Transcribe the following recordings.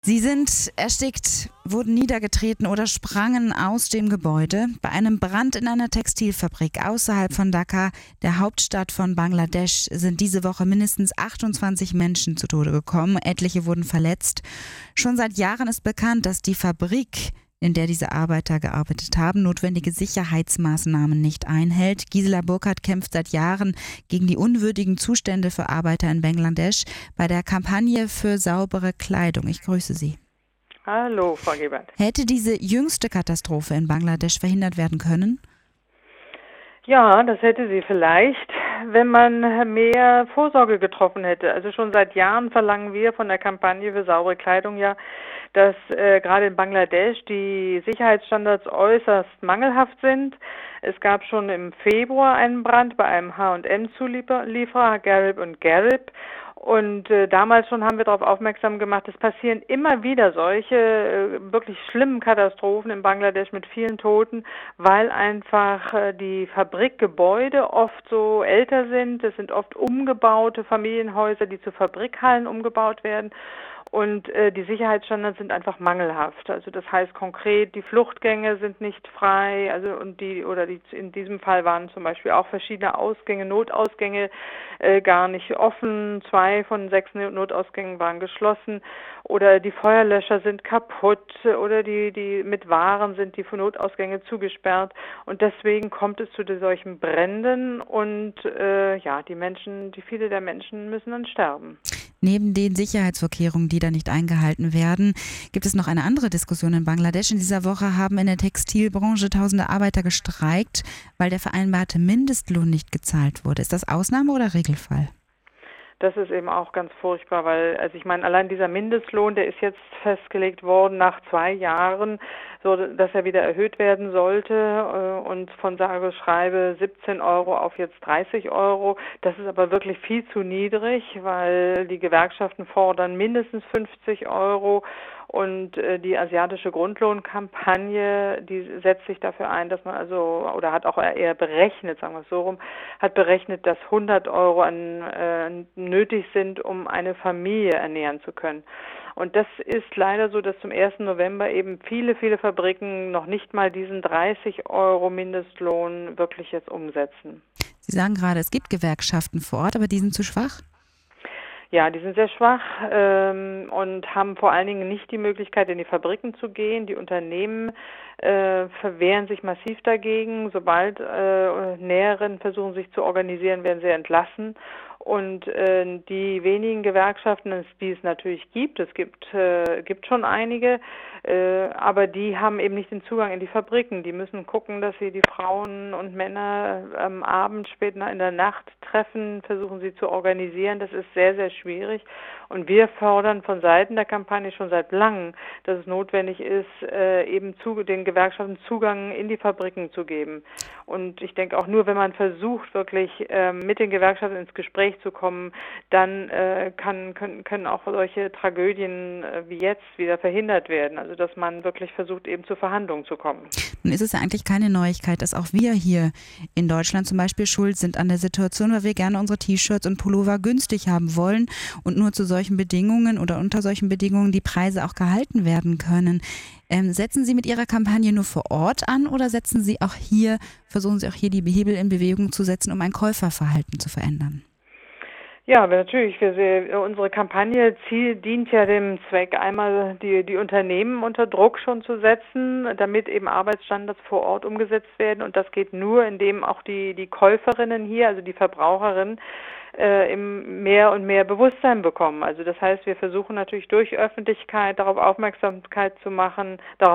Sie sind erstickt, wurden niedergetreten oder sprangen aus dem Gebäude bei einem Brand in einer Textilfabrik außerhalb von Dhaka, der Hauptstadt von Bangladesch, sind diese Woche mindestens 28 Menschen zu Tode gekommen. Etliche wurden verletzt. Schon seit Jahren ist bekannt, dass die Fabrik, in der diese Arbeiter gearbeitet haben, notwendige Sicherheitsmaßnahmen nicht einhält. Gisela Burkhardt kämpft seit Jahren gegen die unwürdigen Zustände für Arbeiter in Bangladesch bei der Kampagne für saubere Kleidung. Ich grüße Sie. Hallo, Frau Gebert. Hätte diese jüngste Katastrophe in Bangladesch verhindert werden können? Ja, das hätte sie vielleicht, wenn man mehr Vorsorge getroffen hätte. Also schon seit Jahren verlangen wir von der Kampagne für saubere Kleidung ja, dass gerade in Bangladesch die Sicherheitsstandards äußerst mangelhaft sind. Es gab schon im Februar einen Brand bei einem H&M-Zulieferer, Garib & Garib. Und damals schon haben wir darauf aufmerksam gemacht, es passieren immer wieder solche wirklich schlimmen Katastrophen in Bangladesch mit vielen Toten, weil einfach die Fabrikgebäude oft so älter sind. Es sind oft umgebaute Familienhäuser, die zu Fabrikhallen umgebaut werden. Und die Sicherheitsstandards sind einfach mangelhaft. Also das heißt konkret, die Fluchtgänge sind nicht frei, also in diesem Fall waren zum Beispiel auch verschiedene Ausgänge, Notausgänge gar nicht offen. 2 von 6 Notausgängen waren geschlossen. Oder die Feuerlöscher sind kaputt oder die mit Waren sind die Notausgänge zugesperrt. Und deswegen kommt es zu solchen Bränden und viele der Menschen müssen dann sterben. Neben den Sicherheitsvorkehrungen, die da nicht eingehalten werden, gibt es noch eine andere Diskussion in Bangladesch. In dieser Woche haben in der Textilbranche tausende Arbeiter gestreikt, weil der vereinbarte Mindestlohn nicht gezahlt wurde. Ist das Ausnahme oder Regelfall? Das ist eben auch ganz furchtbar, weil, also ich meine, allein dieser Mindestlohn, der ist jetzt festgelegt worden nach 2 Jahren, so dass er wieder erhöht werden sollte und von sage und schreibe 17 Euro auf jetzt 30 Euro. Das ist aber wirklich viel zu niedrig, weil die Gewerkschaften fordern mindestens 50 Euro. Und die asiatische Grundlohnkampagne, die setzt sich dafür ein, dass man oder hat auch eher berechnet, sagen wir es so rum, hat berechnet, dass 100 Euro nötig sind, um eine Familie ernähren zu können. Und das ist leider so, dass zum 1. November eben viele Fabriken noch nicht mal diesen 30 Euro Mindestlohn wirklich jetzt umsetzen. Sie sagen gerade, es gibt Gewerkschaften vor Ort, aber die sind zu schwach? Ja, die sind sehr schwach und haben vor allen Dingen nicht die Möglichkeit, in die Fabriken zu gehen. Die Unternehmen verwehren sich massiv dagegen. Sobald Näherinnen versuchen, sich zu organisieren, werden sie entlassen. Und die wenigen Gewerkschaften, die es natürlich gibt, es gibt schon einige, aber die haben eben nicht den Zugang in die Fabriken. Die müssen gucken, dass sie die Frauen und Männer am Abend, spät in der Nacht treffen, versuchen sie zu organisieren. Das ist sehr, sehr schwierig. Und wir fordern von Seiten der Kampagne schon seit langem, dass es notwendig ist, eben den Gewerkschaften Zugang in die Fabriken zu geben. Und ich denke auch nur, wenn man versucht, wirklich mit den Gewerkschaften ins Gespräch zu kommen, dann können auch solche Tragödien wie jetzt wieder verhindert werden. Also dass man wirklich versucht, eben zu Verhandlungen zu kommen. Nun ist es ja eigentlich keine Neuigkeit, dass auch wir hier in Deutschland zum Beispiel schuld sind an der Situation, weil wir gerne unsere T-Shirts und Pullover günstig haben wollen und nur zu solchen Bedingungen oder unter solchen Bedingungen die Preise auch gehalten werden können. Setzen Sie mit Ihrer Kampagne nur vor Ort an oder versuchen Sie auch hier die Hebel in Bewegung zu setzen, um ein Käuferverhalten zu verändern? Ja, natürlich. Unsere Kampagne dient ja dem Zweck, einmal die Unternehmen unter Druck schon zu setzen, damit eben Arbeitsstandards vor Ort umgesetzt werden. Und das geht nur, indem auch die Käuferinnen hier, also die Verbraucherinnen, mehr und mehr Bewusstsein bekommen. Also das heißt, wir versuchen natürlich durch Öffentlichkeit darauf aufmerksam zu machen,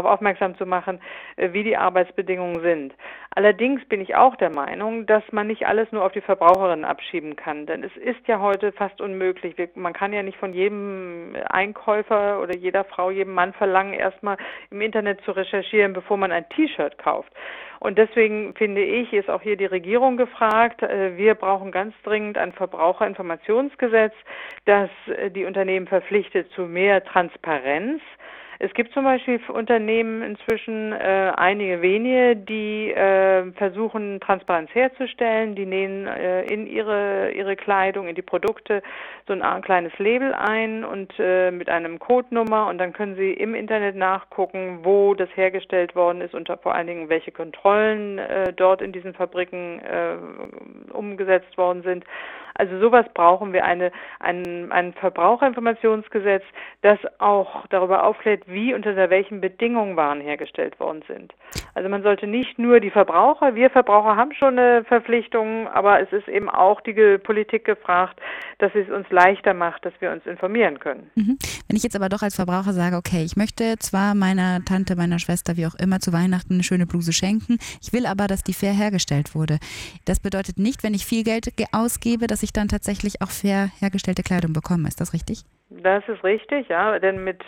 wie die Arbeitsbedingungen sind. Allerdings bin ich auch der Meinung, dass man nicht alles nur auf die Verbraucherinnen abschieben kann, denn es ist ja heute fast unmöglich. Man kann ja nicht von jedem Einkäufer oder jeder Frau, jedem Mann verlangen, erstmal im Internet zu recherchieren, bevor man ein T-Shirt kauft. Und deswegen finde ich, ist auch hier die Regierung gefragt. Wir brauchen ganz dringend ein Verbraucherinformationsgesetz, das die Unternehmen verpflichtet zu mehr Transparenz. Es gibt zum Beispiel Unternehmen inzwischen, einige wenige, die versuchen, Transparenz herzustellen. Die nähen in ihre Kleidung, in die Produkte so ein kleines Label ein und mit einem Codenummer, und dann können Sie im Internet nachgucken, wo das hergestellt worden ist und vor allen Dingen, welche Kontrollen dort in diesen Fabriken umgesetzt worden sind. Also sowas brauchen wir, ein Verbraucherinformationsgesetz, das auch darüber aufklärt, wie unter welchen Bedingungen Waren hergestellt worden sind. Also man sollte nicht nur wir Verbraucher haben schon eine Verpflichtung, aber es ist eben auch die Politik gefragt, dass es uns leichter macht, dass wir uns informieren können. Mhm. Wenn ich jetzt aber doch als Verbraucher sage, okay, ich möchte zwar meiner Tante, meiner Schwester, wie auch immer, zu Weihnachten eine schöne Bluse schenken, ich will aber, dass die fair hergestellt wurde. Das bedeutet nicht, wenn ich viel Geld ausgebe, dass ich dann tatsächlich auch fair hergestellte Kleidung bekomme. Ist das richtig? Das ist richtig, ja, denn mit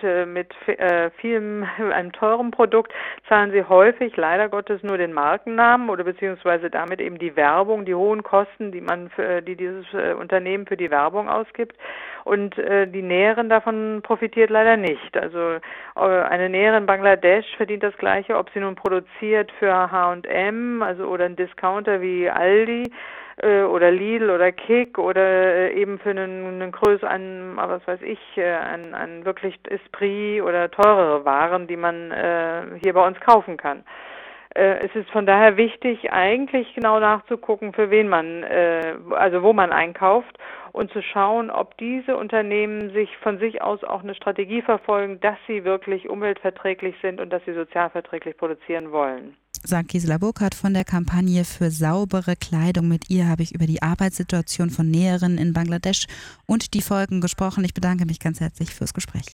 einem teuren Produkt zahlen Sie häufig leider Gottes nur den Markennamen oder beziehungsweise damit eben die Werbung, die hohen Kosten, die dieses Unternehmen für die Werbung ausgibt, und die Näherin davon profitiert leider nicht. Also eine Näherin in Bangladesch verdient das Gleiche, ob sie nun produziert für H&M, also oder ein Discounter wie Aldi oder Lidl oder Kick oder eben für einen größeren, was weiß ich, ein wirklich Esprit oder teurere Waren, die man hier bei uns kaufen kann. Es ist von daher wichtig, eigentlich genau nachzugucken, für wen man, also wo man einkauft, und zu schauen, ob diese Unternehmen von sich aus auch eine Strategie verfolgen, dass sie wirklich umweltverträglich sind und dass sie sozialverträglich produzieren wollen. Sagt Gisela Burkhardt von der Kampagne für saubere Kleidung. Mit ihr habe ich über die Arbeitssituation von Näherinnen in Bangladesch und die Folgen gesprochen. Ich bedanke mich ganz herzlich fürs Gespräch.